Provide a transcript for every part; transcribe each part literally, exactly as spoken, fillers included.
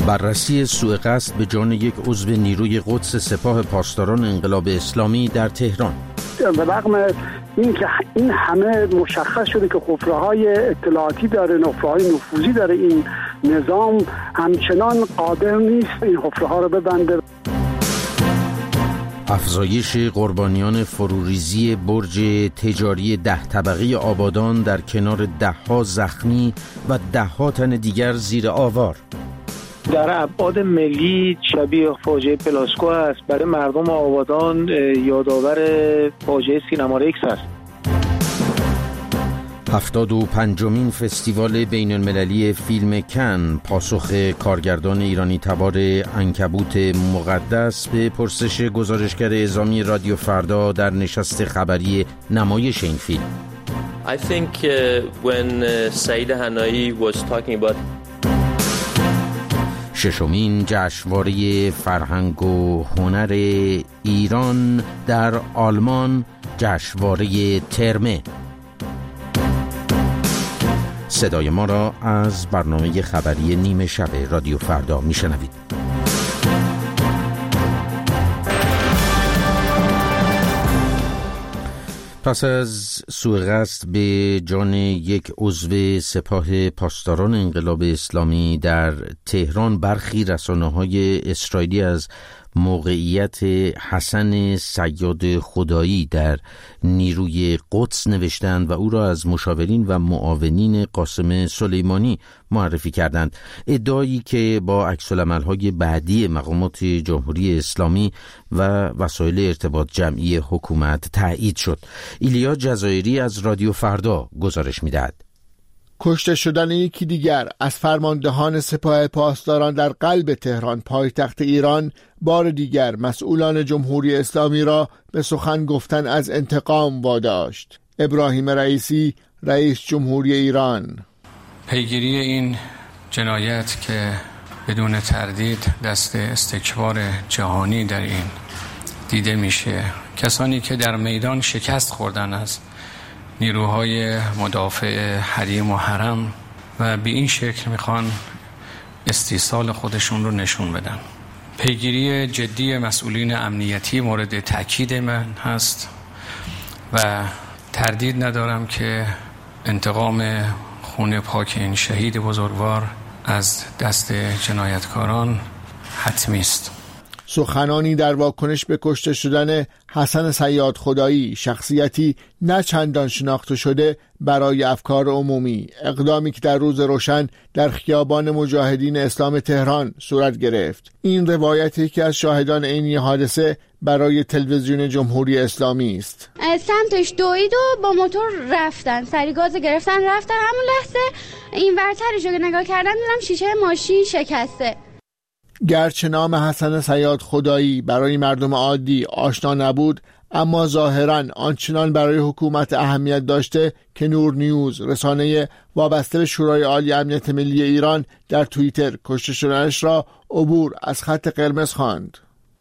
بررسی سوء قصد به جان یک عضو نیروی قدس سپاه پاسداران انقلاب اسلامی در تهران. به رغم این که این همه مشخص شده که حفره‌های اطلاعاتی داره، حفره‌های نفوذی داره، این نظام همچنان قادر نیست این حفره‌ها رو ببنده. افزایش قربانیان فروریزی برج تجاری ده طبقه آبادان در کنار ده‌ها زخمی و ده‌ها تن دیگر زیر آوار. در ابعاد ملی شبیه فاجعه پلاسکو است، برای مردم آبادان یادآور فاجعه سینما رکس است. هفتاد و پنجمین فستیوال بین المللی فیلم کن، پاسخ کارگردان ایرانی تبار عنکبوت مقدس به پرسش گزارشگر اعزامی رادیو فردا در نشست خبری نمایش این فیلم. I think uh, when uh, سعید حنایی was talking about ششمین جشنواره فرهنگ و هنر ایران در آلمان، جشنواره ترمه. صدای ما را از برنامه خبری نیمه شب رادیو فردا میشنوید. پس از سوء قصد به جان یک عضو سپاه پاسداران انقلاب اسلامی در تهران، برخی رسانه‌های اسرائیلی از موقعیت حسن صیاد خدایی در نیروی قدس نوشتند و او را از مشاورین و معاونین قاسم سلیمانی معرفی کردند. ادعایی که با عکس‌العمل‌های بعدی مقامات جمهوری اسلامی و وسایل ارتباط جمعی حکومت تایید شد. ایلیا جزایری از رادیو فردا گزارش می‌دهد. کشته شدن یکی دیگر از فرماندهان سپاه پاسداران در قلب تهران، پایتخت ایران، بار دیگر مسئولان جمهوری اسلامی را به سخن گفتن از انتقام واداشت. ابراهیم رئیسی، رئیس جمهوری ایران: پیگیری این جنایت که بدون تردید دست استکبار جهانی در این دیده میشه، کسانی که در میدان شکست خوردن از نیروهای مدافع حریم و حرم و به این شکل میخوان استیصال خودشون رو نشون بدن. پیگیری جدی مسئولین امنیتی مورد تأکید من هست و تردید ندارم که انتقام خون پاک این شهید بزرگوار از دست جنایتکاران حتمی است. سخنانی در واکنش به کشته شدن حسن صیاد خدایی، شخصیتی نه چندان شناخته شده برای افکار عمومی، اقدامی که در روز روشن در خیابان مجاهدین اسلام تهران صورت گرفت. این روایتی که از شاهدان عینی حادثه برای تلویزیون جمهوری اسلامی است. از سمتش دوید و با موتور رفتن، سری گاز گرفتن رفتن. همون لحظه این ورترش رو نگاه کردن دیدم شیشه ماشین شکسته. گرچه نام حسن صیاد خدایی برای مردم عادی آشنا نبود، اما ظاهراً آنچنان برای حکومت اهمیت داشته که نور نیوز، رسانه وابسته به شورای عالی امنیت ملی ایران، در توییتر کشته شدنش را عبور از خط قرمز خواند.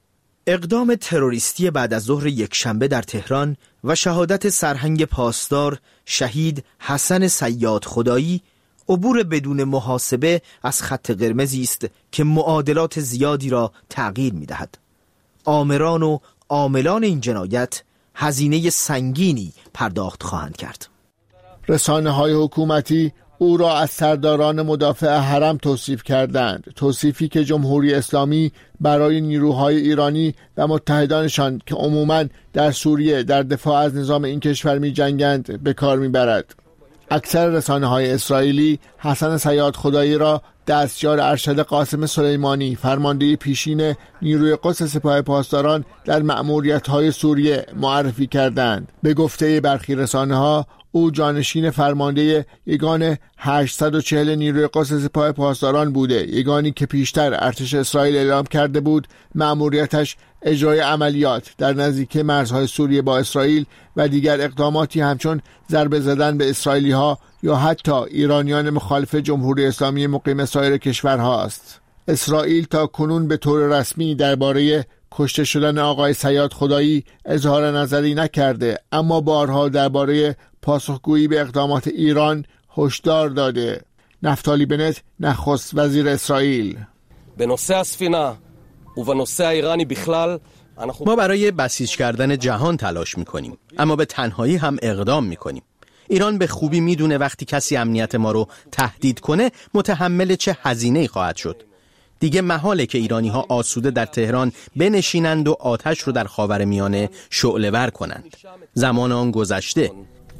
اقدام تروریستی بعد از ظهر یکشنبه در تهران و شهادت سرهنگ پاسدار شهید حسن صیاد خدایی عبور بدون محاسبه از خط قرمزی است که معادلات زیادی را تغییر می‌دهد. آمران و عاملان این جنایت هزینه سنگینی پرداخت خواهند کرد. رسانه‌های حکومتی او را از سرداران مدافع حرم توصیف کردند، توصیفی که جمهوری اسلامی برای نیروهای ایرانی و متحدانشان که عموماً در سوریه در دفاع از نظام این کشور می‌جنگند به کار می‌برد. اکثر رسانه‌های اسرائیلی حسن صیاد خدایی را دستیار ارشد قاسم سلیمانی، فرمانده پیشین نیروی قدس سپاه پاسداران در مأموریت‌های سوریه معرفی کردند. به گفته برخی رسانه‌ها او جانشین فرمانده یگان هشتصد و چهل نیروی قدس سپاه پاسداران بوده، یگانی که پیشتر ارتش اسرائیل اعلام کرده بود مأموریتش اجرای عملیات در نزدیکی مرزهای سوریه با اسرائیل و دیگر اقداماتی همچون ضربه زدن به اسرائیلی‌ها یا حتی ایرانیان مخالف جمهوری اسلامی مقیم سایر کشورها است. اسرائیل تا کنون به طور رسمی درباره کشته شدن آقای صیاد خدایی اظهار نظری نکرده، اما بارها درباره پاسخگویی به اقدامات ایران هشدار داده. نفتالی بنت، نخست وزیر اسرائیل: בנושא הספינה ובנושא האיראני בכלל ما برای بسیج کردن جهان تلاش میکنیم، اما به تنهایی هم اقدام میکنیم. ایران به خوبی میدونه وقتی کسی امنیت ما رو تهدید کنه متحمل چه هزینه‌ای خواهد شد. دیگه محاله که ایرانی ها آسوده در تهران بنشینند و آتش رو در خاورمیانه شعله‌ور کنند. زمان آن گذشته.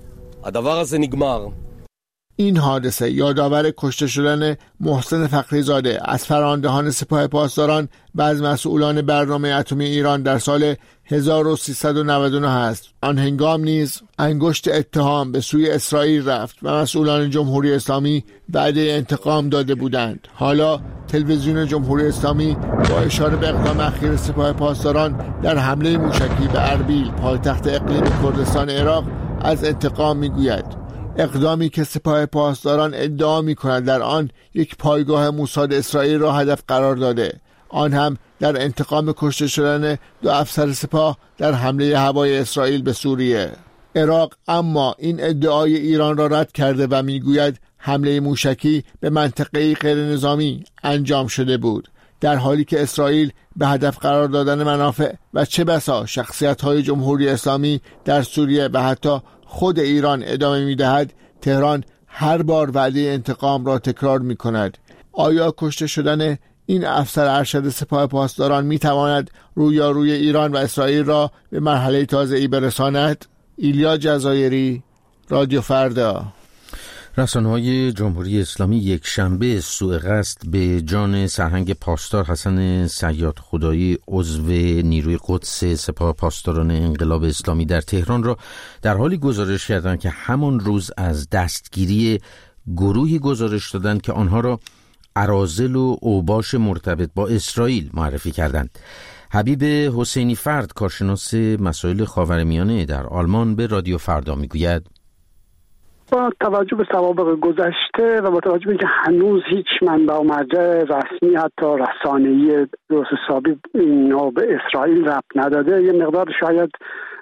הדבר הזה נגמר. این حادثه یادآور کشته شدن محسن فخریزاده از فرماندهان سپاه پاسداران و از مسئولان برنامه اتمی ایران در سال هزار و سیصد و نود و نه است. آن هنگام نیز انگشت اتهام به سوی اسرائیل رفت و مسئولان جمهوری اسلامی وعده انتقام داده بودند. حالا تلویزیون جمهوری اسلامی با اشاره به اقدام اخیر سپاه پاسداران در حمله موشکی به اربیل پایتخت اقلیم کردستان عراق از انتقام میگوید. اقدامی که سپاه پاسداران ادعا می‌کند در آن یک پایگاه موساد اسرائیل را هدف قرار داده، آن هم در انتقام کشته شدن دو افسر سپاه در حمله هوایی اسرائیل به سوریه. عراق اما این ادعای ایران را رد کرده و میگوید حمله موشکی به منطقه غیر نظامی انجام شده بود، در حالی که اسرائیل به هدف قرار دادن منافع و چه بسا شخصیت‌های جمهوری اسلامی در سوریه و حتی خود ایران ادامه می‌دهد. تهران هر بار وعده انتقام را تکرار می‌کند. آیا کشته شدن این افسر ارشد سپاه پاسداران می‌تواند رویاروی ایران و اسرائیل را به مرحله تازه‌ای برساند؟ ایلیا جزایری، رادیو فردا. رسانه‌های جمهوری اسلامی یک شنبه سوء قصد به جان سرهنگ پاسدار حسن صیاد خدایی عضو نیروی قدس سپاه پاسداران انقلاب اسلامی در تهران را در حالی گزارش کردند که همان روز از دستگیری گروهی گزارش دادند که آنها را اراذل و اوباش مرتبط با اسرائیل معرفی کردند. حبیب حسینی فرد، کارشناس مسائل خاورمیانه در آلمان، به رادیو فردا میگوید با توجه به سوابق گذشته و با توجه به اینکه هنوز هیچ منبع و مرجع رسمی حتی رسانه‌ای درست حسابی اینا به اسرائیل ربط نداده، یه مقدار شاید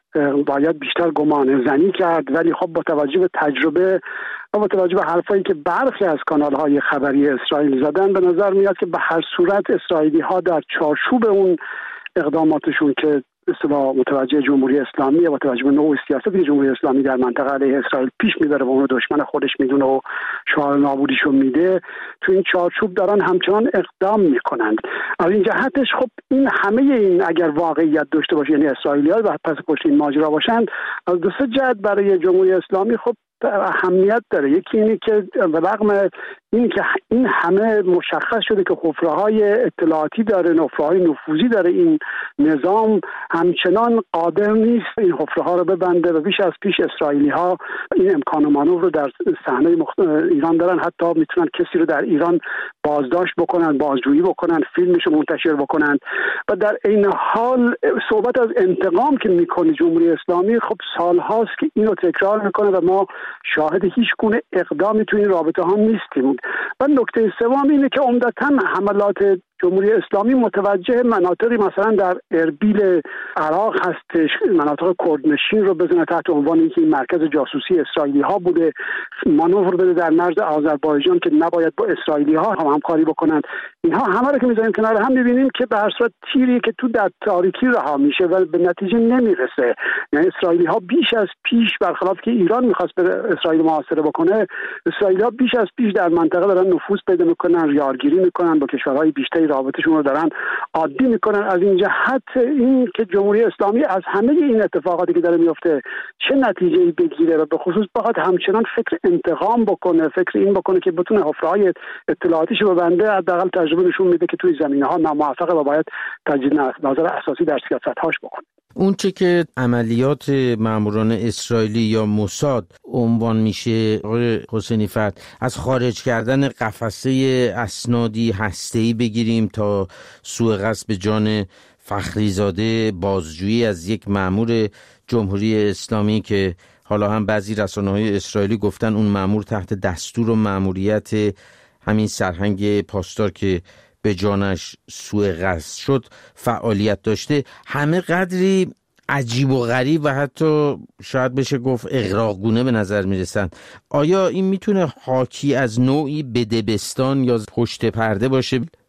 باید بیشتر گمان زنی کرد. ولی خب با توجه به تجربه و با توجه به حرفایی که برخی از کانال‌های خبری اسرائیل زدن، به نظر میاد که به هر صورت اسرائیلی‌ها در چارچوب اون اقداماتشون که اصطلاح متوجه جمهوری اسلامی و توجه به نوع سیاستی جمهوری اسلامی در منطقه علیه اسرائیل پیش میبره و اون دشمن خودش میدونه و شعار نابودیشو میده، تو این چارچوب دارن همچنان اقدام میکنند. از این جهتش خب این همه این اگر واقعیت داشته باشه، یعنی اسرائیلی‌ها و پس پشت این ماجرا باشند، از دو سه جهت برای جمهوری اسلامی خب اهمیت داره. یکی اینه که به رغم این که این همه مشخص شده که حفره‌های اطلاعاتی داره، حفره‌های نفوذی داره این نظام، همچنان قادر نیست این حفره‌ها رو ببنده و بیش از پیش اسرائیلی‌ها این امکان و مانور رو در صحنه مخ... ایران دارن. حتی میتونن کسی رو در ایران بازداشت بکنن، بازجویی بکنن، فیلمش رو منتشر بکنن و در این حال صحبت از انتقام که میکنه جمهوری اسلامی، خب سالهاست که اینو تکرار میکنه و ما شاهد هیچ گونه اقدامی تو این رابطه ها نیستیم. و نکته سوم اینه که عمدتاً حملات جمهوری اسلامی متوجه مناطقی مثلا در اربیل عراق هستش، مناطق کردنشین رو بزنه تحت عنوان اینکه این مرکز جاسوسی اسرائیلی ها بوده، مانور بده در مرز آذربایجان که نباید با اسرائیلی ها هم همکاری بکنند. اینها همه رو که میذاریم کنار هم میبینیم که به هر صورت تیری که تو در تاریکی رها میشه و به نتیجه نمیرسه. یعنی اسرائیلی ها بیش از پیش، برخلاف که ایران میخواست به اسرائیل محاصره بکنه، اسرائیلی ها بیش از پیش در منطقه دارن نفوذ پیدا میکنن، ریارگیری میکنن، با کشورهای بیشتری رابطه‌شون رو دارن عادی میکنن. از این جهت این که جمهوری اسلامی از همه این اتفاقاتی که داره میفته چه نتیجه‌ای بگیره و به خصوص بخواد همچنان فکر انتقام بکنه، فکر این بکنه که بتونه حفره‌های اطلاعاتیش رو ببنده، حداقل تجربه نشون میده که توی زمینه‌ها ناموفقه و باید تجدید نظر اساسی در سیاست‌هاش بکنه. اون چه که عملیات ماموران اسرائیلی یا موساد عنوان میشه، آقای حسینی فرد، از خارج کردن قفسه اسنادی هسته‌ای بگیریم تا سوء قصد به جان فخریزاده، بازجویی از یک مامور جمهوری اسلامی که حالا هم بعضی رسانه‌های اسرائیلی گفتن اون مامور تحت دستور و ماموریت همین سرهنگ پاسدار که به جانش سوء قصد شد فعالیت داشته، همه قدری عجیب و غریب و حتی شاید بشه گفت اغراقگونه به نظر میرسن. آیا این میتونه حاکی از نوعی بدبستان یا پشت پرده باشه؟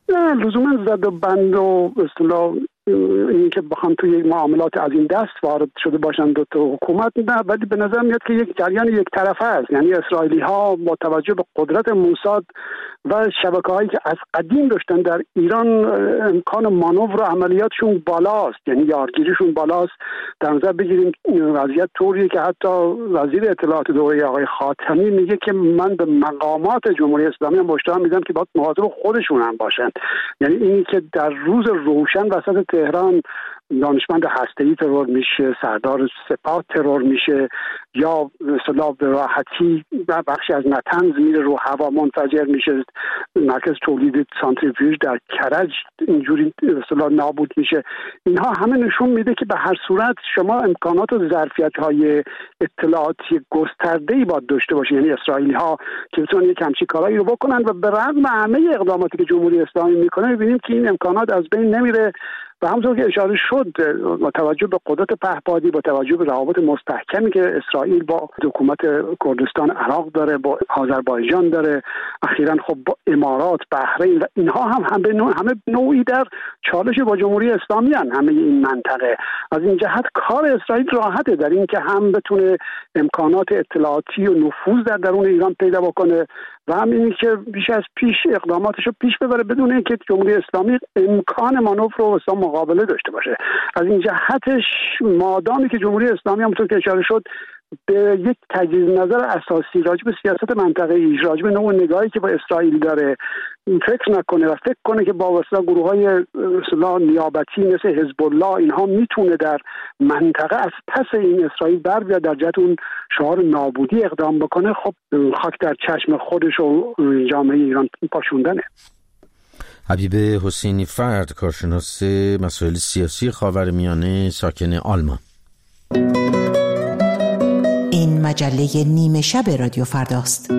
نه لزوما زد و بند و اصطلاح این که بخوام توی یک معاملات از این دست وارد شده باشن دو تا حکومت، نه، ولی به نظر میاد که یک جریان یک طرفه است. یعنی اسرائیلی ها با توجه به قدرت موساد و شبکه‌هایی که از قدیم داشتن در ایران امکان مانور و عملیاتشون بالاست، یعنی یارگیریشون بالاست. در نظر بگیریم وضعیت طوریه که حتی وزیر اطلاعات دوره آقای خاتمی میگه که من به مقامات جمهوری اسلامی هم هشدار میدم که باید مواظب خودشون هم باشن. یعنی اینی که در روز روشن وسط تهران دانشمند هسته‌ای ترور میشه، سردار سپاه ترور میشه، یا مثلا به راحتی بخشی از نطنز میره رو هوا منفجر میشه، مرکز تولید سانتریفیوژ در کرج اینجوری مثلا نابود میشه. اینها همه نشون میده که به هر صورت شما امکانات و ظرفیت‌های اطلاعاتی گسترده‌ای باید داشته باشین. یعنی اسرائیلی ها که بتونن یک همچین کارایی رو بکنن و به رغم همه اقداماتی که جمهوری اسلامی میکنه میبینیم که این امکانات از بین نمیره. و همونطور که اشاره شد با توجه به قدرت پهپادی، با توجه به روابط مستحکمی که اسرائیل با حکومت کردستان عراق داره، با آذربایجان داره، اخیراً خب با امارات، بحرین، و اینها هم همه همه نوعی در چالش با جمهوری اسلامی هن. همه این منطقه از این جهت کار اسرائیل راحته در این که هم بتونه امکانات اطلاعاتی و نفوذ در درون ایران پیدا بکنه و همینی که بیش از پیش اقداماتش رو پیش ببره بدون اینکه جمهوری اسلامی امکان مانور رو واسه مقابله داشته باشه. از این جهتش مادامی که جمهوری اسلامی همونطور که اشاره شد به یک تجدید نظر اساسی راجع به سیاست منطقه‌ای، راجع به نوع نگاهی که با اسرائیل داره فکر نکنه و فکر کنه که با واسطه گروه‌های اصطلاح نیابتی مثل حزب الله اینها میتونه در منطقه از پس این اسرائیل بر بیاد در جهت اون شعار نابودی اقدام بکنه، خب خاک در چشم خودش و جامعه ایران پاشوندنه. حبیب حسینی فرد، کارشناس مسائل سیاسی خاورمیانه، ساکن آلمان. این مجله نیمه شب رادیو فرداست.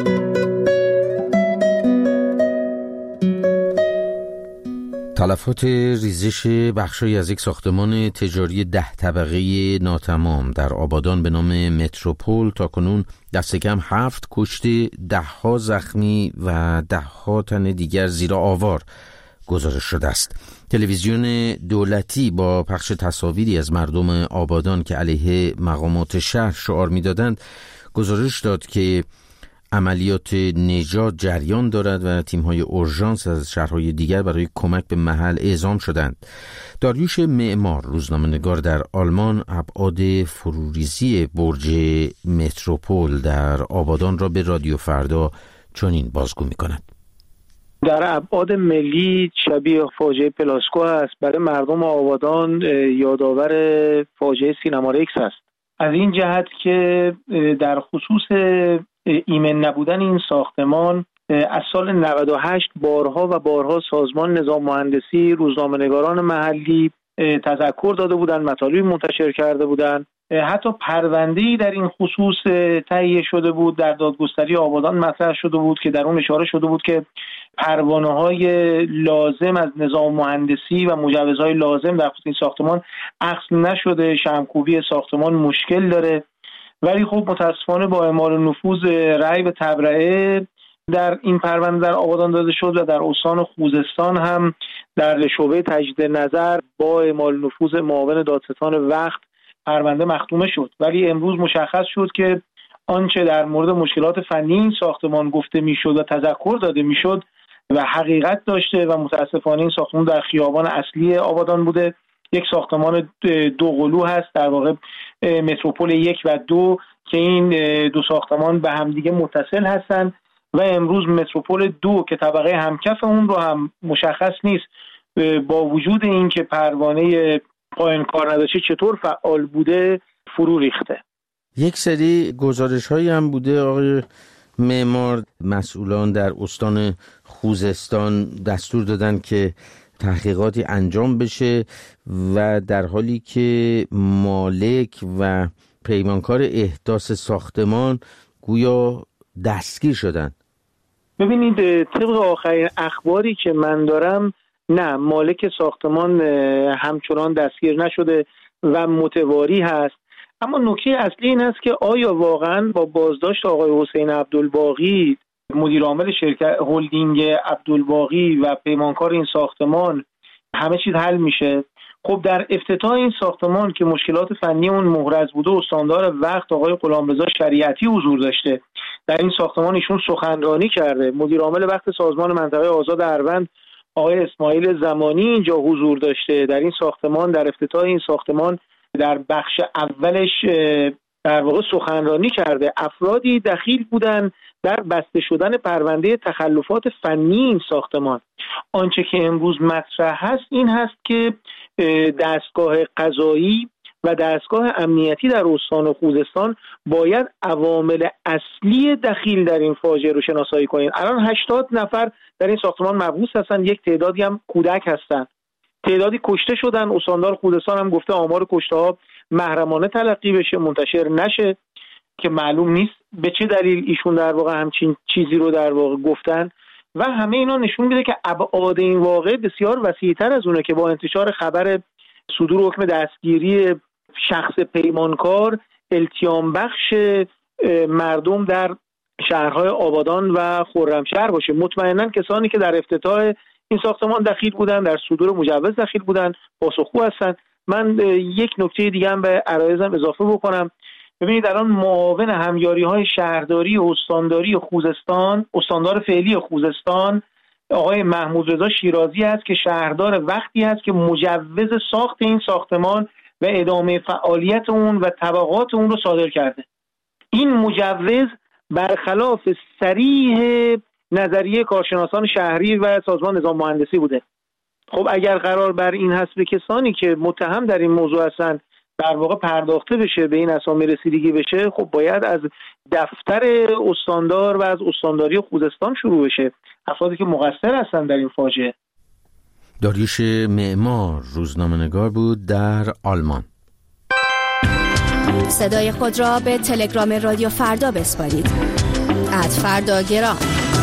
تلفات ریزش بخشی از یک ساختمان تجاری ده طبقه ناتمام در آبادان به نام متروپول تاکنون دست کم هفت کشته، ده ها زخمی و ده ها تن دیگر زیر آوار گزارش شده است. تلویزیون دولتی با پخش تصاویری از مردم آبادان که علیه مقامات شهر شعار می‌دادند گزارش داد که عملیات نجات جریان دارد و تیم‌های اورژانس از شهرهای دیگر برای کمک به محل اعزام شدند. داریوش معمار، روزنامه‌نگار در آلمان، ابعاد فروریزی برج متروپول در آبادان را به رادیو فردا چنین بازگو می‌کند. در ابعاد ملی شبیه فاجعه پلاسکو است. برای مردم آبادان یادآور فاجعه سینمارکس است. از این جهت که در خصوص ایمن نبودن این ساختمان از سال نود و هشت بارها و بارها سازمان نظام مهندسی، روزنامه‌نگاران محلی تذکر داده بودند، مطالبی منتشر کرده بودند. حتی پرونده‌ای در این خصوص تهیه شده بود، در دادگستری آبادان مطرح شده بود که در اون اشاره شده بود که پروانه‌های لازم از نظام مهندسی و مجوزهای لازم در خصوص این ساختمان اخذ نشده، شمع‌کوبی ساختمان مشکل داره. ولی خب متاسفانه با اعمال نفوذ رأی به تبرئه در این پرونده در آبادان داده شد و در استان خوزستان هم در شعبه تجدید نظر با اعمال نفوذ معاون دادستان وقت پرونده مختومه شد. ولی امروز مشخص شد که آنچه در مورد مشکلات فنی این ساختمان گفته میشد و تذکر داده میشد و حقیقت داشته و متاسفانه این ساختمان در خیابان اصلی آبادان بوده. یک ساختمان دو قلو هست، در واقع متروپول یک و دو، که این دو ساختمان به همدیگه متصل هستند و امروز متروپول دو که طبقه همکف اون رو هم مشخص نیست، با وجود این که پروانه پایان کار نداشته چطور فعال بوده فرو ریخته. یک سری گزارش هایی هم بوده آقای معمار، مسئولان در استان خوزستان دستور دادن که تحقیقاتی انجام بشه و در حالی که مالک و پیمانکار احداث ساختمان گویا دستگیر شدن. ببینید طبق آخرین اخباری که من دارم نه، مالک ساختمان همچنان دستگیر نشده و متواری هست. اما نکته اصلی این است که آیا واقعا با بازداشت آقای حسین عبدالباقی مدیر عامل شرکت هلدینگ عبدالباقی و پیمانکار این ساختمان همه چیز حل میشه. خب در افتتاح این ساختمان که مشکلات فنی اون محرز بوده، استاندار وقت آقای غلامرضا شریعتی حضور داشته در این ساختمان، ایشون سخنرانی کرده. مدیر عامل وقت سازمان منطقه آزاد اروند آقای اسماعیل زمانی اینجا حضور داشته در این ساختمان. در افتتاح این ساختمان در بخش اولش در واقع سخنرانی کرده. افرادی دخیل بودن در بسته شدن پرونده تخلفات فنی این ساختمان. آنچه که امروز مطرح هست این هست که دستگاه قضایی و دستگاه امنیتی در استان خوزستان باید عوامل اصلی دخیل در این فاجعه رو شناسایی کنید. الان هشتاد نفر در این ساختمان مبعوث هستن، یک تعدادی هم کودک هستن، تعدادی کشته شدن. استاندار خوزستان هم گفته آمار کشته ها محرمانه تلقی بشه، منتشر نشه، که معلوم نیست به چه دلیل ایشون در واقع همچین چیزی رو در واقع گفتن. و همه اینا نشون میده که ابعاد این واقعه بسیار وسیع‌تر از اونه که با انتشار خبر صدور حکم دستگیری شخص پیمانکار التیام بخش مردم در شهرهای آبادان و خرمشهر باشه. مطمئنا کسانی که در افتتاح این ساختمان دخیل بودن، در صدور مجوز دخیل بودن، پاسخگو هستن. من یک نکته دیگه هم به عرایزم اضافه بکنم. ببینید الان معاون همیاری‌های شهرداری و استانداری خوزستان، استاندار فعلی خوزستان آقای محمود رضا شیرازی است که شهردار وقتی هست که مجوز ساخت این ساختمان و ادامه فعالیت اون و طبقات اون رو صادر کرده. این مجوز برخلاف صریح نظریه کارشناسان شهری و سازمان نظام مهندسی بوده. خب اگر قرار بر این هست به کسانی که متهم در این موضوع هستند در واقع پرداخته بشه، به این اسامی رسیدگی بشه، خب باید از دفتر استاندار و از استانداری خوزستان شروع بشه، افرادی که مقصر هستند در این فاجعه. داریوش معمار روزنامه‌نگار بود در آلمان. صدای خود را به تلگرام رادیو فردا بسپارید. ات فردا گرام.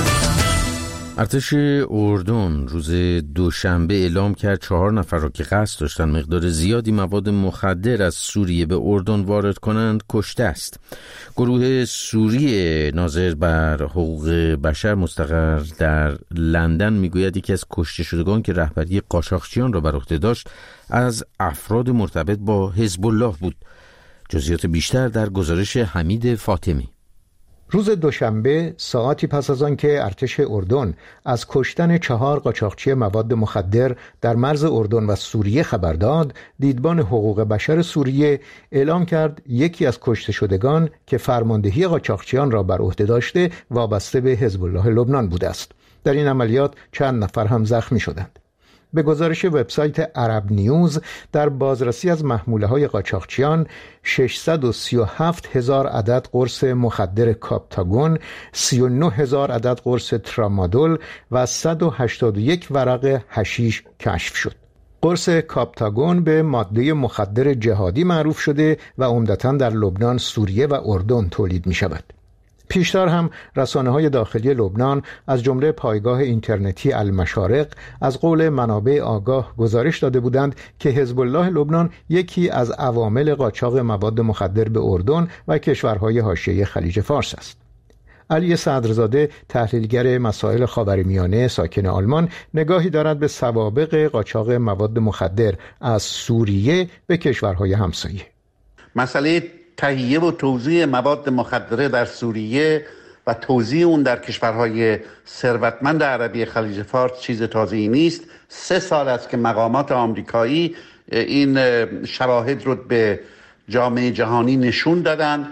ارتش اردن روز دوشنبه اعلام کرد چهار نفر را که قصد داشتن مقدار زیادی مواد مخدر از سوریه به اردن وارد کنند کشته است. گروه سوری ناظر بر حقوق بشر مستقر در لندن میگوید یکی از کشته شدگان که رهبری قاچاقچیان را بر عهده داشت از افراد مرتبط با حزب الله بود. جزئیات بیشتر در گزارش حمید فاطمی. روز دوشنبه ساعتی پس از آن که ارتش اردن از کشتن چهار قاچاقچی مواد مخدر در مرز اردن و سوریه خبر داد، دیدبان حقوق بشر سوریه اعلام کرد یکی از کشته شدگان که فرماندهی قاچاقچیان را بر عهده داشته وابسته به حزب الله لبنان بوده است. در این عملیات چند نفر هم زخمی شدند. به گزارش وبسایت عرب نیوز، در بازرسی از محموله‌های قاچاقچیان ششصد و سی و هفت هزار عدد قرص مخدر کاپتاگون، سی و نه هزار عدد قرص ترامادول و صد و هشتاد و یک ورق حشیش کشف شد. قرص کاپتاگون به ماده مخدر جهادی معروف شده و عمدتاً در لبنان، سوریه و اردن تولید می شود. پیشتر هم رسانه‌های داخلی لبنان از جمله پایگاه اینترنتی المشارق از قول منابع آگاه گزارش داده بودند که حزب الله لبنان یکی از عوامل قاچاق مواد مخدر به اردن و کشورهای حاشیه خلیج فارس است. علی صدرزاده، تحلیلگر مسائل خاورمیانه ساکن آلمان، نگاهی دارد به سوابق قاچاق مواد مخدر از سوریه به کشورهای همسایه. مسئله تهیه و توزیع مواد مخدره در سوریه و توزیع اون در کشورهای ثروتمند عربی خلیج فارس چیز تازه‌ای نیست. سه سال است که مقامات آمریکایی این شواهد رو به جامعه جهانی نشون دادن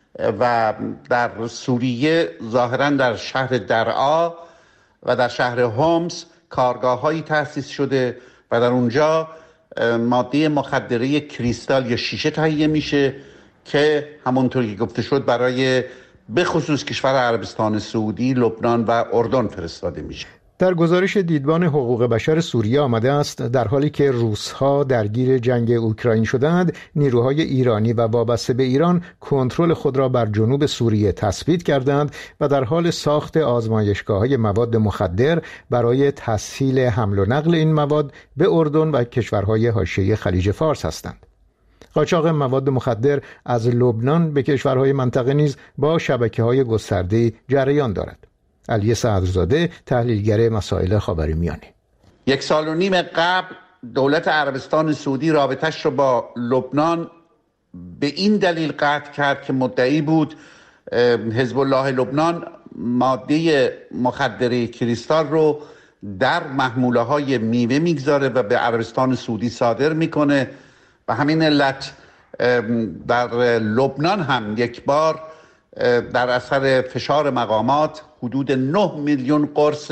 و در سوریه ظاهراً در شهر درعا و در شهر هومس کارگاه‌هایی تأسیس شده و در اونجا ماده مخدره کریستال یا شیشه تهیه میشه که همونطور که گفته شد برای به خصوص کشور عربستان سعودی، لبنان و اردن فرستاده میشه. در گزارش دیدبان حقوق بشر سوریه آمده است در حالی که روس‌ها درگیر جنگ اوکراین شدند، نیروهای ایرانی و وابسته به ایران کنترل خود را بر جنوب سوریه تثبیت کردند و در حال ساخت آزمایشگاه‌های مواد مخدر برای تسهیل حمل و نقل این مواد به اردن و کشورهای حاشیه خلیج فارس هستند. قاچاق مواد مخدر از لبنان به کشورهای منطقه نیز با شبکه‌های گسترده جریان دارد. علی صدرزاده تحلیلگر مسائل خاورمیانه: یک سال و نیم قبل دولت عربستان سعودی رابطش رو با لبنان به این دلیل قطع کرد که مدعی بود حزب الله لبنان ماده مخدره کریستال رو در محموله های میوه میگذاره و به عربستان سعودی صادر میکنه. و همین علت در لبنان هم یک بار در اثر فشار مقامات حدود نه میلیون قرص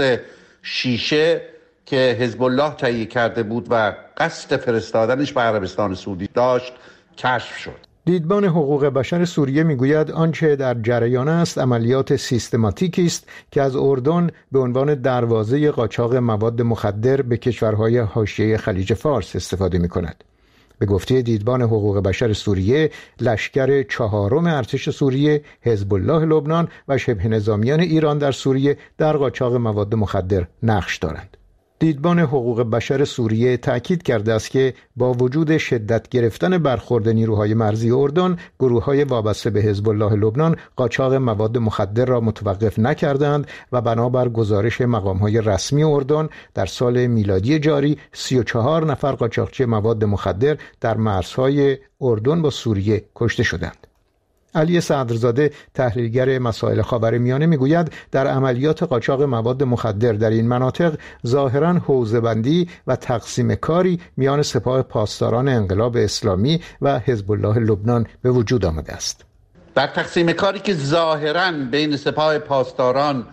شیشه که حزب الله تهیه کرده بود و قصد فرستادنش به عربستان سعودی داشت کشف شد. دیدبان حقوق بشر سوریه میگوید آنچه در جریان است عملیات سیستماتیکی است که از اردن به عنوان دروازه قاچاق مواد مخدر به کشورهای حاشیه خلیج فارس استفاده می‌کند. به گفته دیدبان حقوق بشر سوریه، لشکر چهارم ارتش سوریه، حزب الله لبنان و شبه نظامیان ایران در سوریه در قاچاق مواد مخدر نقش دارند. دیدبان حقوق بشر سوریه تأکید کرده است که با وجود شدت گرفتن برخورد نیروهای مرزی اردن، گروه‌های وابسته به حزب الله لبنان قاچاق مواد مخدر را متوقف نکردند و بنابر گزارش مقام‌های رسمی اردن در سال میلادی جاری سی و چهار نفر قاچاقچی مواد مخدر در مرزهای اردن با سوریه کشته شدند. علی صدرزاده تحلیلگر مسائل خاورمیانه میگوید در عملیات قاچاق مواد مخدر در این مناطق ظاهراً حوزه‌بندی و تقسیم کاری میان سپاه پاسداران انقلاب اسلامی و حزب الله لبنان به وجود آمده است. در تقسیم کاری که ظاهراً بین سپاه پاسداران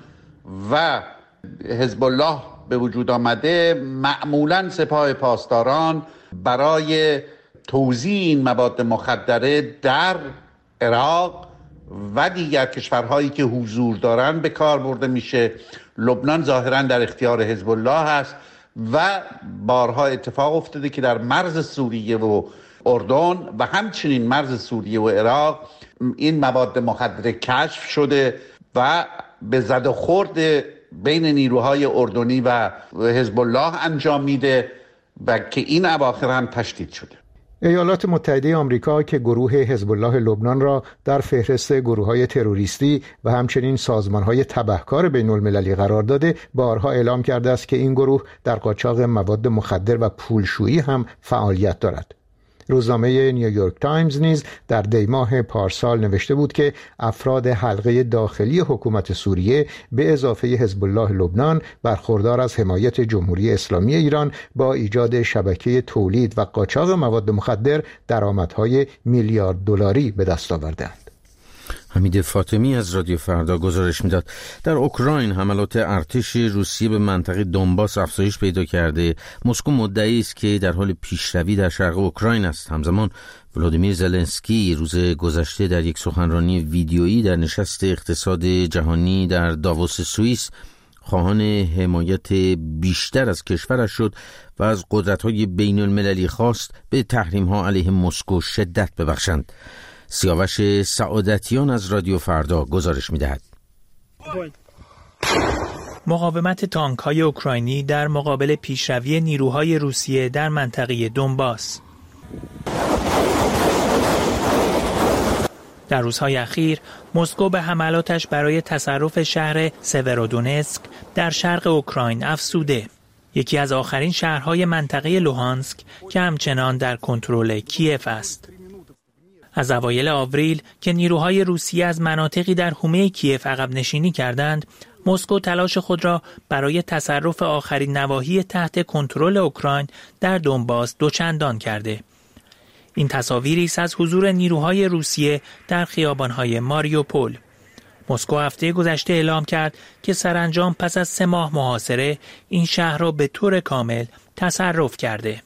و حزب الله به وجود آمده، معمولاً سپاه پاسداران برای توزیع این مواد مخدره در عراق و دیگر کشورهایی که حضور دارن به کار برده میشه. لبنان ظاهرا در اختیار حزب الله هست و بارها اتفاق افتاده که در مرز سوریه و اردن و همچنین مرز سوریه و عراق این مواد مخدر کشف شده و به زد و خورد بین نیروهای اردنی و حزب الله انجام میده و که این اواخر هم تشدید شده. ایالات متحده آمریکا که گروه حزب الله لبنان را در فهرست گروه‌های تروریستی و همچنین سازمان‌های تبهکار بین‌المللی قرار داده، بارها اعلام کرده است که این گروه در قاچاق مواد مخدر و پولشویی هم فعالیت دارد. روزنامه نیویورک تایمز نیز در دیماه پارسال نوشته بود که افراد حلقه داخلی حکومت سوریه به اضافه حزب الله لبنان برخوردار از حمایت جمهوری اسلامی ایران با ایجاد شبکه تولید و قاچاق مواد مخدر درآمدهای میلیارد دلاری به دست آوردند. حمید فاطمی از رادیو فردا گزارش میداد. در اوکراین حملات ارتش روسیه به منطقه دونباس افزایش پیدا کرده. مسکو مدعی است که در حال پیشروی در شرق اوکراین است. همزمان ولادیمیر زلنسکی روز گذشته در یک سخنرانی ویدیویی در نشست اقتصاد جهانی در داووس سوئیس خواهان حمایت بیشتر از کشورش شد و از قدرت‌های بین‌المللی خواست به تحریم‌ها علیه مسکو شدت ببخشند. سیاوش سعادتیان از رادیو فردا گزارش می‌دهد. مقاومت تانک‌های اوکراینی در مقابل پیشروی نیروهای روسیه در منطقه دونباس. در روزهای اخیر مسکو به حملاتش برای تصرف شهر سورودونسک در شرق اوکراین افزوده. یکی از آخرین شهرهای منطقه لوهانسک که همچنان در کنترل کیف است. از اوایل آوریل که نیروهای روسیه از مناطقی در حومه کیف عقب نشینی کردند، مسکو تلاش خود را برای تصرف آخرین نواحی تحت کنترل اوکراین در دونباس دوچندان کرده. این تصاویری است از حضور نیروهای روسیه در خیابان‌های ماریوپول. مسکو هفته گذشته اعلام کرد که سرانجام پس از سه ماه محاصره این شهر را به طور کامل تصرف کرده.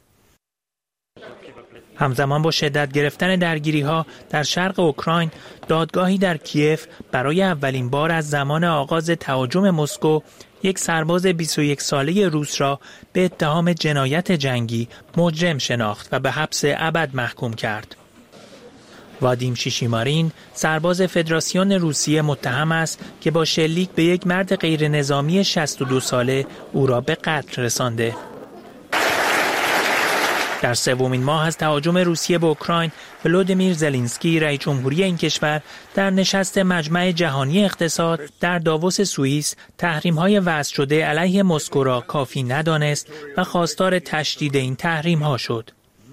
همزمان با شدت گرفتن درگیری‌ها در شرق اوکراین، دادگاهی در کیف برای اولین بار از زمان آغاز تهاجم مسکو یک سرباز بیست و یک ساله روس را به اتهام جنایت جنگی مجرم شناخت و به حبس ابد محکوم کرد. وادیم شیشیمارین، سرباز فدراسیون روسیه، متهم است که با شلیک به یک مرد غیر نظامی شصت و دو ساله او را به قتل رسانده. در سومین ماه از تهاجم روسیه به اوکراین، ولودیمیر زلنسکی رئیس جمهوری این کشور در نشست مجمع جهانی اقتصاد در داووس سوئیس تحریم‌های وضع شده علیه مسکو را کافی ندانست و خواستار تشدید این تحریم‌ها شد.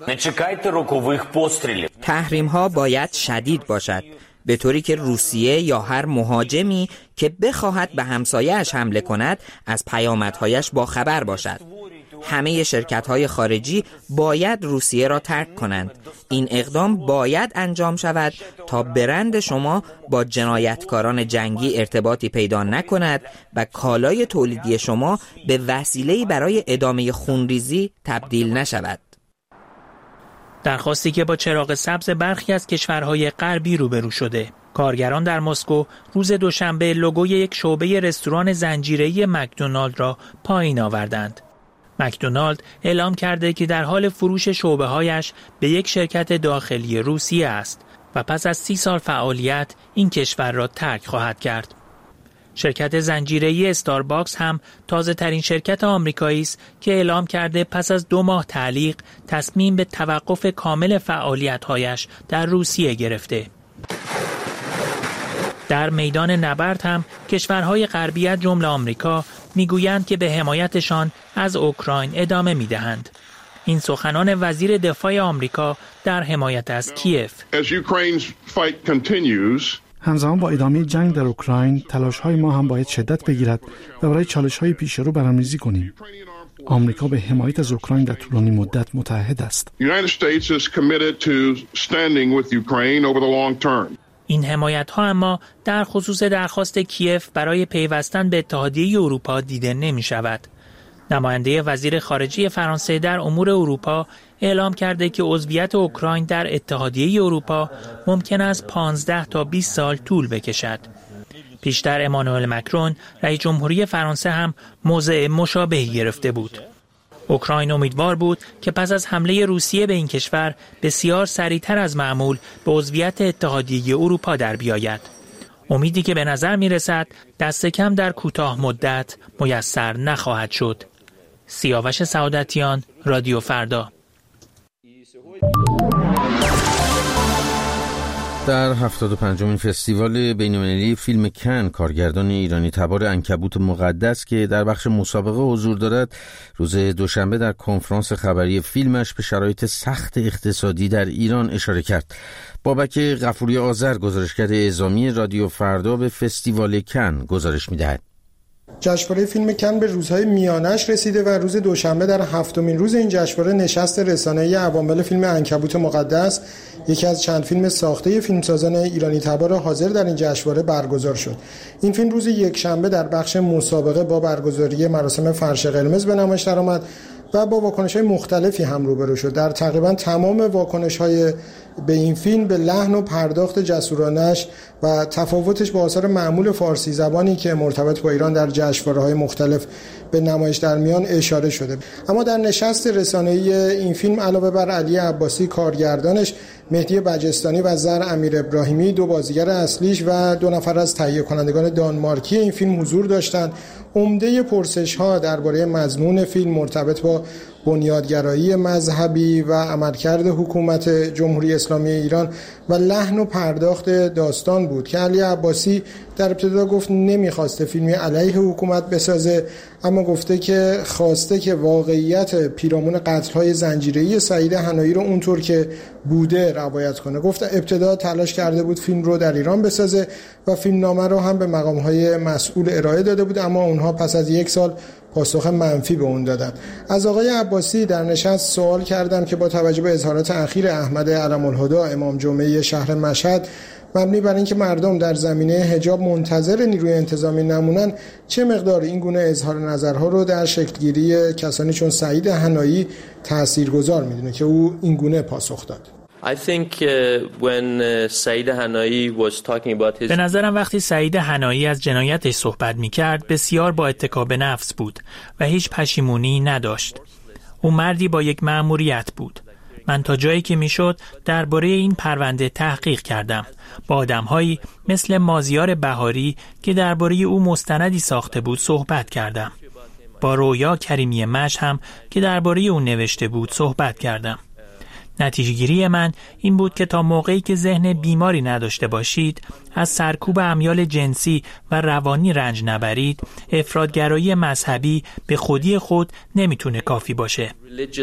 تحریم‌ها باید شدید باشد، به طوری که روسیه یا هر مهاجمی که بخواهد به همسایه‌اش حمله کند از پیامدهایش باخبر باشد. همه شرکت‌های خارجی باید روسیه را ترک کنند. این اقدام باید انجام شود تا برند شما با جنایتکاران جنگی ارتباطی پیدا نکند و کالای تولیدی شما به وسیله‌ای برای ادامه خونریزی تبدیل نشود. درخواستی که با چراغ سبز برخی از کشورهای غربی روبرو شده. کارگران در مسکو روز دوشنبه لوگوی یک شعبه رستوران زنجیره‌ای مکدونالد را پایین آوردند. مکدونالد اعلام کرده که در حال فروش شعبه‌هایش به یک شرکت داخلی روسیه است و پس از سی سال فعالیت این کشور را ترک خواهد کرد. شرکت زنجیره‌ای استارباکس هم تازه ترین شرکت آمریکایی است که اعلام کرده پس از دو ماه تعلیق تصمیم به توقف کامل فعالیت‌هایش در روسیه گرفته. در میدان نبرد هم کشورهای غربی از جمله آمریکا میگویند که به حمایتشان از اوکراین ادامه میدهند. این سخنان وزیر دفاع آمریکا در حمایت از کیف. همزمان با ادامه جنگ در اوکراین، تلاش‌های ما هم باید شدت بگیرد و برای چالش‌های پیش رو برنامه‌ریزی کنیم. آمریکا به حمایت از اوکراین در طولانی مدت متحد است. این حمایت‌ها اما در خصوص درخواست کیف برای پیوستن به اتحادیه اروپا دیده نمی‌شود. نماینده وزیر خارجه فرانسه در امور اروپا اعلام کرده که عضویت اوکراین در اتحادیه اروپا ممکن است پانزده تا بیست سال طول بکشد. پیشتر امانوئل مکرون رئیس جمهوری فرانسه هم موضع مشابهی گرفته بود. اوکراین امیدوار بود که پس از حمله روسیه به این کشور بسیار سریعتر از معمول به عضویت اتحادیه اروپا در بیاید. امیدی که به نظر می رسد دست کم در کوتاه مدت میسر نخواهد شد. سیاوش سعادتیان، رادیو فردا. در هفتاد و پنجمین فستیوال بین‌المللی فیلم کن، کارگردان ایرانی تبار عنکبوت مقدس که در بخش مسابقه حضور دارد، روز دوشنبه در کنفرانس خبری فیلمش به شرایط سخت اقتصادی در ایران اشاره کرد. بابک غفوری آذر، گزارشگر اعزامی رادیو فردا، به فستیوال کن گزارش می‌دهد. جشنواره فیلم کن به روزهای میانش رسیده و روز دوشنبه در هفتمین روز این جشنواره نشست رسانه‌ای عوامل فیلم عنکبوت مقدس، یکی از چند فیلم ساخته فیلمسازان ایرانی تبار حاضر در این جشنواره برگزار شد. این فیلم روز یکشنبه در بخش مسابقه با برگزاری مراسم فرش قرمز به نمایش درآمد و با واکنش‌های مختلفی هم روبرو شد. در تقریبا تمام واکنش‌های به این فیلم به لحن و پرداخت جسورانش و تفاوتش با آثار معمول فارسی زبانی که مرتبط با ایران در جشنواره‌های مختلف به نمایش در میان اشاره شده. اما در نشست رسانه‌ای این فیلم علاوه بر علی عباسی کارگردانش، مهدی بجستانی و زر امیر ابراهیمی دو بازیگر اصلیش و دو نفر از تهیه کنندگان دانمارکی این فیلم حضور داشتند. عمده پرسش‌ها درباره مضمون فیلم مرتبط با بنیادگرایی مذهبی و عملکرد حکومت جمهوری اسلامی ایران و لحن و پرداخت داستان بود که علی عباسی در ابتدا گفت نمیخواسته فیلمی علیه حکومت بسازه، اما گفته که خواسته که واقعیت پیرامون قتل‌های زنجیره‌ای سعید حنایی رو اونطور که بوده روایت کنه. گفت ابتدا تلاش کرده بود فیلم رو در ایران بسازه و فیلمنامه رو هم به مقام‌های مسئول ارائه داده بود، اما اونها پس از یک سال پاسخ منفی به اون دادن. از آقای عباسی در نشست سوال کردم که با توجه به اظهارات اخیر احمد علم‌الهدی امام جمعه شهر مشهد مبنی بر اینکه مردم در زمینه حجاب منتظر نیروی انتظامی نمونن، چه مقدار این گونه اظهار نظرها رو در شکلگیری کسانی چون سعید حنایی تاثیرگذار میدونه، که او این گونه پاسخ داد. I think uh, when uh, سعید حنایی was talking about his... به نظرم وقتی سعید حنایی از جنایتش صحبت می‌کرد بسیار با اتکا به نفس بود و هیچ پشیمونی نداشت. او مردی با یک مأموریت بود. من تا جایی که میشد درباره این پرونده تحقیق کردم. با آدم‌هایی مثل مازیار بهاری که درباره او مستندی ساخته بود صحبت کردم. با رویا کریمی مش هم که درباره اون نوشته بود صحبت کردم. نتیجه‌گیری من این بود که تا موقعی که ذهن بیماری نداشته باشید، از سرکوب امیال جنسی و روانی رنج نبرید، افراطگرایی مذهبی به خودی خود نمیتونه کافی باشه.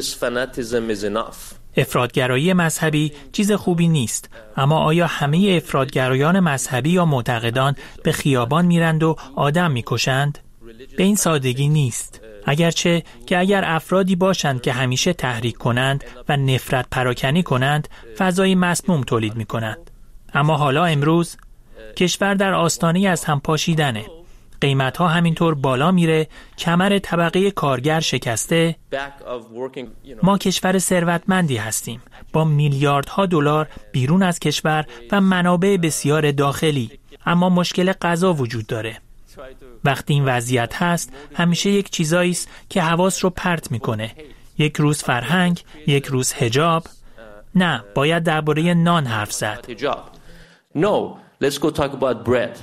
افراطگرایی مذهبی چیز خوبی نیست، اما آیا همه افراطگرایان مذهبی یا معتقدان به خیابان میرند و آدم میکشند؟ به این سادگی نیست. اگرچه که اگر افرادی باشند که همیشه تحریک کنند و نفرت پراکنی کنند، فضای مسموم تولید می کنند. اما حالا امروز کشور در آستانه از هم پاشیدنه. قیمت ها همینطور بالا میره، کمر طبقه کارگر شکسته. ما کشور ثروتمندی هستیم با میلیاردها دلار بیرون از کشور و منابع بسیار داخلی، اما مشکل غذا وجود داره. وقتی این وضعیت هست، همیشه یک چیزایی است که حواس رو پرت میکنه. یک روز فرهنگ، یک روز حجاب. نه، باید درباره نان حرف زد. No, let's go talk about bread.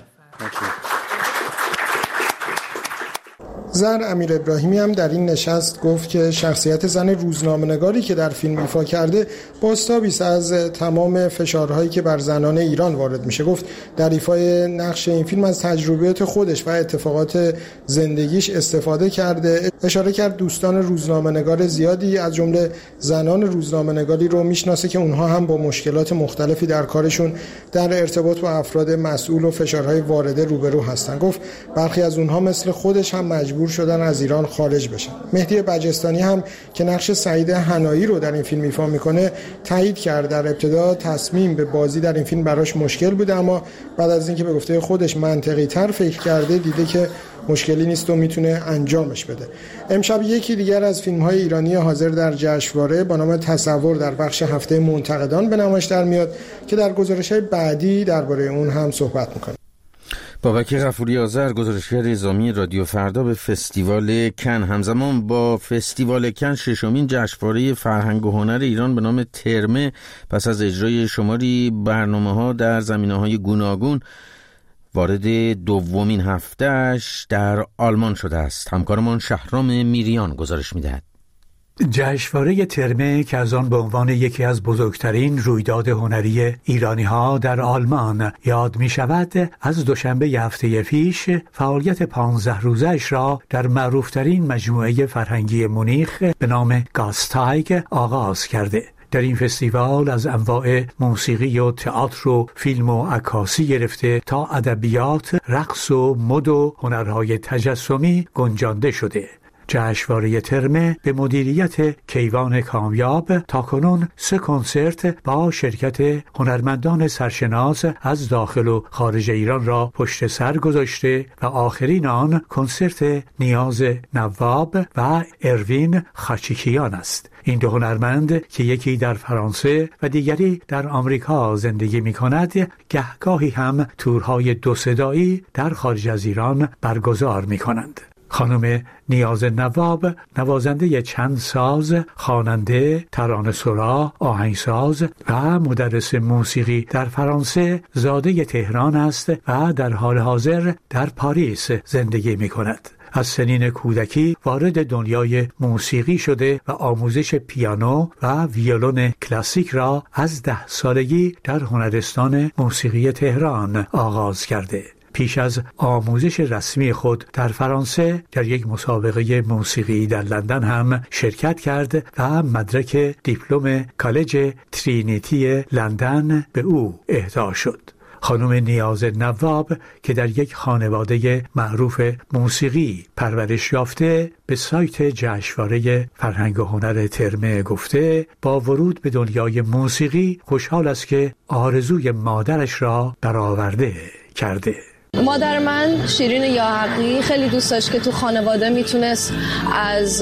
زن امیر ابراهیمی هم در این نشست گفت که شخصیت زن روزنامه‌نگاری که در فیلم ایفا کرده بازتابی است از تمام فشارهایی که بر زنان ایران وارد میشه. گفت در ایفای نقش این فیلم از تجربیات خودش و اتفاقات زندگیش استفاده کرده. اشاره کرد دوستان روزنامه‌نگار زیادی از جمله زنان روزنامه‌نگاری رو میشناسه که اونها هم با مشکلات مختلفی در کارشون در ارتباط با افراد مسئول و فشارهای وارده روبرو هستن. گفت برخی از اونها مثل خودش هم مجبور شدن از ایران خارج بشن. مهدی بجستانی هم که نقش سعید حنایی رو در این فیلم ایفا میکنه تایید کرد در ابتدا تصمیم به بازی در این فیلم براش مشکل بوده، اما بعد از اینکه به گفته خودش منطقی تر فکر کرده دیده که مشکلی نیست و میتونه انجامش بده. امشب یکی دیگر از فیلم‌های ایرانی حاضر در جشنواره با نام تصور در بخش هفته منتقدان به نمایش در میاد که در گزارش‌های بعدی درباره اون هم صحبت می‌کنه. بابک غفوری آذر، گزارشگر نظامی رادیو فردا، به فستیوال کن همزمان با فستیوال کن ششمین جشنواره فرهنگ و هنر ایران به نام ترمه پس از اجرای شماری برنامه‌ها در زمینه‌های گوناگون وارد دومین هفتهش در آلمان شده است. همکارمان شهرام میریان گزارش می‌دهد. جشنواره ترمه که از آن به عنوان یکی از بزرگترین رویداد هنری ایرانی‌ها در آلمان یاد می‌شود، از دوشنبه هفته پیش فعالیت پانزده روزه‌اش را در معروف‌ترین مجموعه فرهنگی مونیخ به نام گاستایگ آغاز کرده. در این فستیوال از انواع موسیقی و تئاتر و فیلم و عکاسی گرفته تا ادبیات، رقص و مد و هنرهای تجسمی گنجانده شده. جشنواره ترمه به مدیریت کیوان کامیاب تاکنون سه کنسرت با شرکت هنرمندان سرشناس از داخل و خارج ایران را پشت سر گذاشته و آخرین آن کنسرت نیاز نواب و اروین خاچیکیان است. این دو هنرمند که یکی در فرانسه و دیگری در آمریکا زندگی می کند، گهگاهی هم تورهای دو صدایی در خارج از ایران برگزار می کنند. خانم نیاز نواب، نوازنده چند ساز، خواننده، ترانه‌سرا، آهنگساز و مدرس موسیقی در فرانسه، زاده تهران است و در حال حاضر در پاریس زندگی می کند. از سنین کودکی وارد دنیای موسیقی شده و آموزش پیانو و ویولون کلاسیک را از ده سالگی در هنرستان موسیقی تهران آغاز کرده. پیش از آموزش رسمی خود در فرانسه در یک مسابقه موسیقی در لندن هم شرکت کرد و مدرک دیپلم کالج ترینیتی لندن به او اهدا شد. خانم نیاز نواب که در یک خانواده معروف موسیقی پرورش یافته به سایت جشنواره فرهنگ و هنر ترمه گفته با ورود به دنیای موسیقی خوشحال است که آرزوی مادرش را برآورده کرده. مادر من شیرین یاحقی خیلی دوست داشت که تو خانواده میتونست از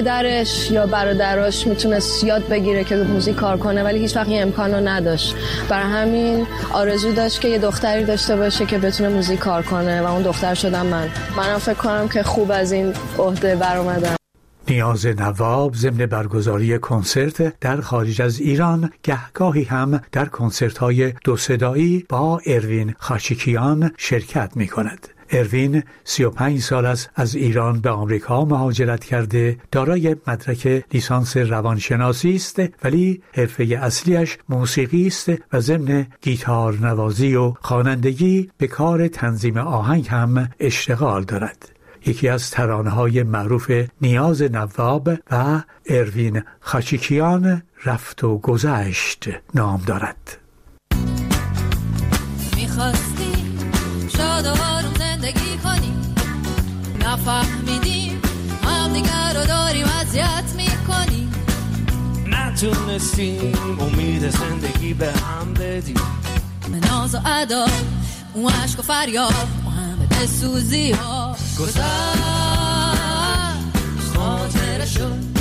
پدرش یا برادراش میتونست یاد بگیره که موزیک کار کنه، ولی هیچ وقت این امکانو نداشت. برای همین آرزو داشت که یه دختری داشته باشه که بتونه موزیک کار کنه و اون دختر شدم من. منم فکر کنم که خوب از این عهده برآمدم. نیاز نواب ضمن برگزاری کنسرت در خارج از ایران گهگاهی هم در کنسرت‌های دو صدایی با اروین خاچیکیان شرکت می‌کند. اروین سی و پنج سال است از ایران به آمریکا مهاجرت کرده. دارای مدرک لیسانس روانشناسی است ولی حرفه اصلیش موسیقی است و ضمن گیتار نوازی و خوانندگی به کار تنظیم آهنگ هم اشتغال دارد. یکی از ترانه‌های معروف نیاز نواب و اروین خاچیکیان رفت و گذشت نام دارد. میخواستی شاد و آروم زندگی کنی، نفهمیدیم هم دیگر رو داریم اذیت میکنی، نتونستیم امید زندگی به هم بدیم، به ناز و ادا اون عشق و فریاد محمد سوزی ها گذشت خاطره شد.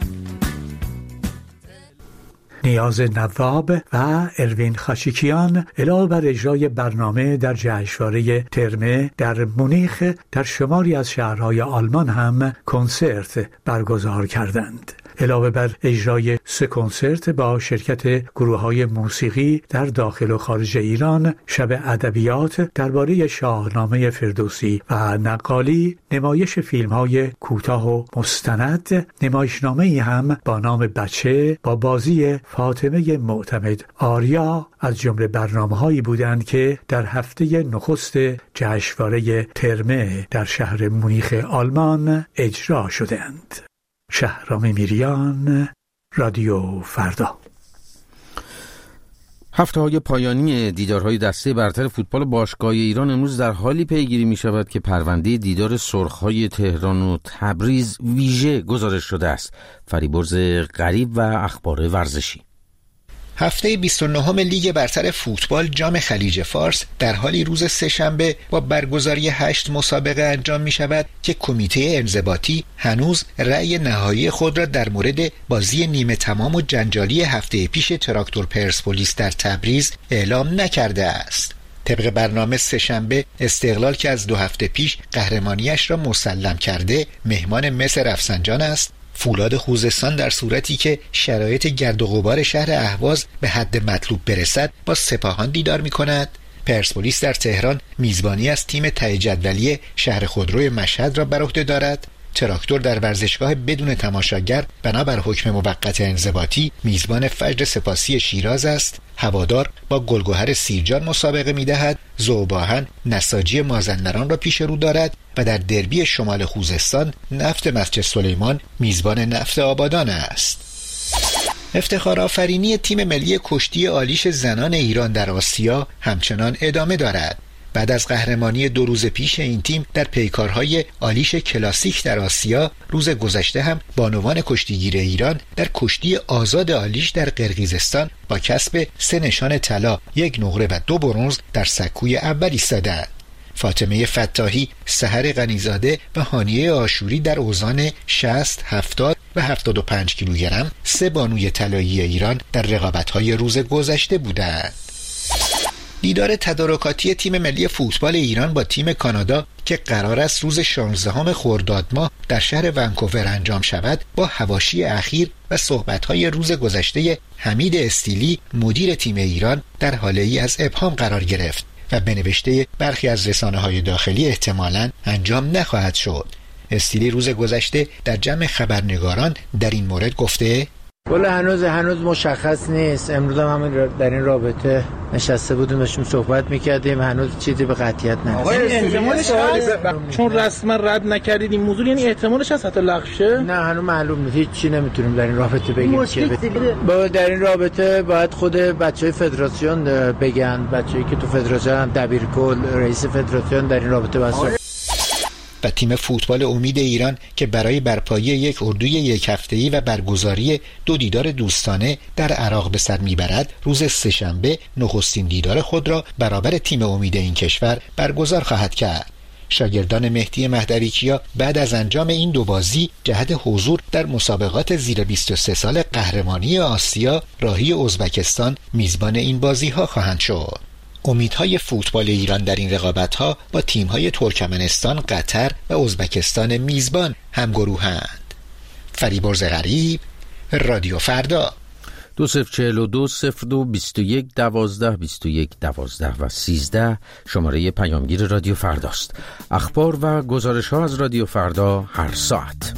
نیاز نواب و اروین خاچیکیان علاوه بر اجرای برنامه در جشنواره ترمه در مونیخ در شماری از شهرهای آلمان هم کنسرت برگزار کردند. علاوه بر اجرای سه کنسرت با شرکت گروه‌های موسیقی در داخل و خارج ایران، شب ادبیات درباره شاهنامه فردوسی و نقالی، نمایش فیلم‌های کوتاه و مستند، نمایشنامه‌ای هم با نام بچه با بازی فاطمه معتمد آریا از جمله برنامه‌هایی بودند که در هفته نخست جشنواره ترمه در شهر مونیخ آلمان اجرا شدند. شهرام میریان، رادیو فردا. هفته‌های پایانی دیدارهای دسته برتر فوتبال باشگاه ایران امروز در حالی پیگیری می شود که پرونده دیدار سرخ‌های تهران و تبریز ویژه گزارش شده است. فریبرز غریب و اخبار ورزشی. هفته بیست و نهم لیگ برتر فوتبال جام خلیج فارس در حالی روز سه‌شنبه با برگزاری هشت مسابقه انجام می شود که کمیته انضباطی هنوز رأی نهایی خود را در مورد بازی نیمه تمام و جنجالی هفته پیش تراکتور پرسپولیس در تبریز اعلام نکرده است. طبق برنامه سه‌شنبه استقلال که از دو هفته پیش قهرمانیش را مسلم کرده مهمان مس رفسنجان است. فولاد خوزستان در صورتی که شرایط گرد و غبار شهر اهواز به حد مطلوب برسد با سپاهان دیدار می کند. پرسپولیس در تهران میزبانی از تیم ته جدولی شهر خودروی مشهد را بر عهده دارد. تراکتور در ورزشگاه بدون تماشاگر بنابر حکم موقت انضباطی میزبان فجر سپاسی شیراز است. هوادار با گلگهر سیرجان مسابقه می‌دهد. ذوباهن نساجی مازندران را پیش رو دارد و در دربی شمال خوزستان نفت مسجد سلیمان میزبان نفت آبادان است. افتخار آفرینی تیم ملی کشتی آلیش زنان ایران در آسیا همچنان ادامه دارد. بعد از قهرمانی دو روز پیش این تیم در پیکارهای آلیش کلاسیک در آسیا، روز گذشته هم بانوان کشتیگیر ایران در کشتی آزاد آلیش در قرقیزستان با کسب سه نشان طلا، یک نقره و دو برنز در سکوی اول ایستادند. فاطمه فتاحی، سحر غنیزاده و هانیه آشوری در اوزان شصت، هفتاد و هفتاد و پنج کیلوگرم سه بانوی طلایی ایران در رقابت‌های روز گذشته بودند. دیدار تدارکاتی تیم ملی فوتبال ایران با تیم کانادا که قرار است روز شانزدهم خرداد ماه در شهر ونکوور انجام شود با حواشی اخیر و صحبت‌های روز گذشته حمید استیلی مدیر تیم ایران در حاله‌ای از ابهام قرار گرفت و به نوشته برخی از رسانه‌های داخلی احتمالاً انجام نخواهد شد. استیلی روز گذشته در جمع خبرنگاران در این مورد گفته: ولی هنوز هنوز مشخص نیست. امروز هم همین در این رابطه نشسته بودیم داشتیم صحبت میکردیم، هنوز چیزی به قطعیت نرسید. احتمالش هست چون رسما رد نکردید این موضوع، یعنی احتمالش هست حتی لغوشه؟ نه هنوز معلوم نیست، هیچ چی نمیتونیم در این رابطه بگیم. چه با در این رابطه باید خود بچهای فدراسیون بگن، بچه‌ای که تو فدراسیون هم دبیرکل رئیس فدراسیون در این رابطه واسه. و تیم فوتبال امید ایران که برای برپایی یک اردوی یک هفته‌ای و برگزاری دو دیدار دوستانه در عراق به سر میبرد، روز سه‌شنبه نخستین دیدار خود را برابر تیم امید این کشور برگزار خواهد کرد. شاگردان مهدی مهدویکیا بعد از انجام این دو بازی جهت حضور در مسابقات زیر بیست و سه سال قهرمانی آسیا راهی ازبکستان میزبان این بازی‌ها خواهند شد. امیدهای فوتبال ایران در این رقابت‌ها با تیم‌های ترکمنستان، قطر و ازبکستان میزبان همگروهند. فریبرز غریب، رادیو فردا. دو صفر چهل و دو صفر دو بیست و یک دوازده بیست و یک دوازده و سیزده شماره پیامگیر رادیو فرداست. اخبار و گزارش ها از رادیو فردا هر ساعت.